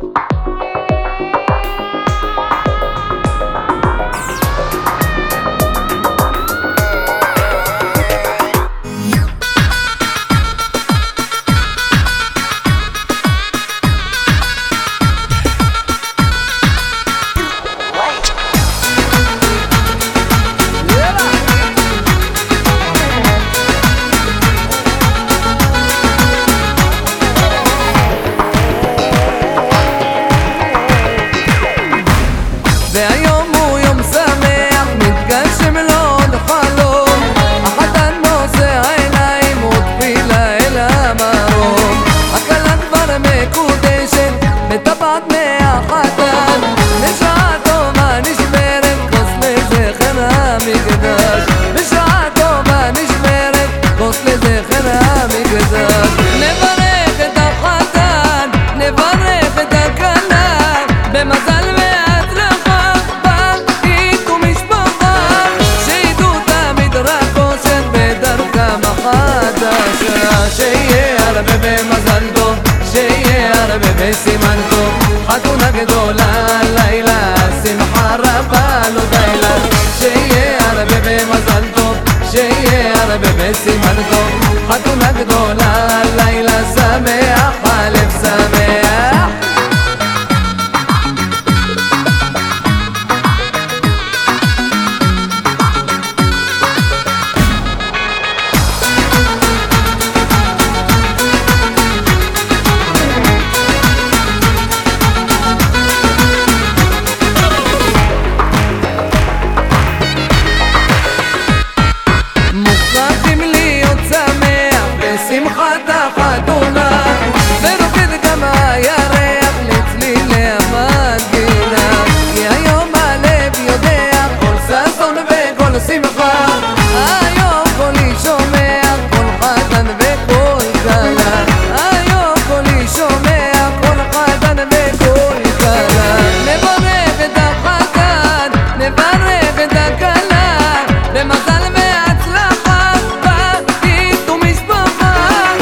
והיום הוא יום שמח, מתגשם לו עוד חלום. החתן נושא העיניים ותפילה אל המרום. הכלה כבר מקודשת, מטפחת מהחתן. בשעה טובה נשמרת כוס לזכר המקדש. בשעה טובה נשמרת כוס לזכר המקדש. נברך את החתן, נברך את הכלה, במזל שיהיה הרבה במזל טוב, שיהיה הרבה בסימן טוב. חתונה גדולה לילה, שמחה רבה לא די לה. שיהיה הרבה במזל טוב, שיהיה הרבה בסימן טוב. חתונה גדולה לילה, שמח הלב שמח. שמחת החתונה ורוקד גם הירח לצלילי המנגינה. כי היום הלב יודע כל ששון וכל שמחה. היום קולי שומע כל חתן וכל כלה. היום קולי שומע כל חתן וכל כלה. נברך את החתן, נברך את הכלה, במזל והצלחה בעתיד ומשפחה.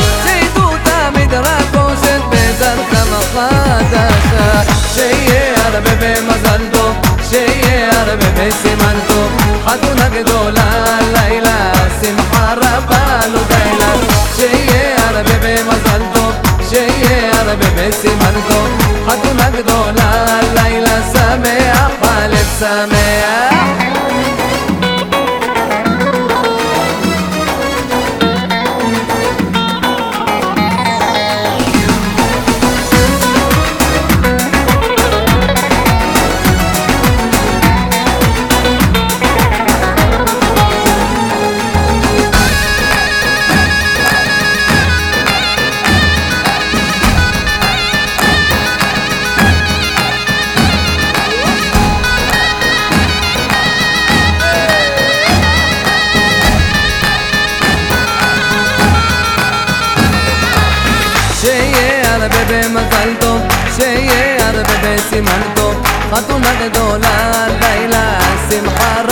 חדשה, שיהיה הרבה במזל טוב, שיהיה הרבה בסימן טוב. חתונה גדולה לילה, שמחה רבה לא די לה. שיהיה הרבה במזל טוב, שיהיה הרבה בסימן טוב. חתונה גדולה לילה, שמח הלב שמח. שיהיה הרבה במזל טוב, שיהיה הרבה בסימן טוב. חתונה גדולה לילה, שמחה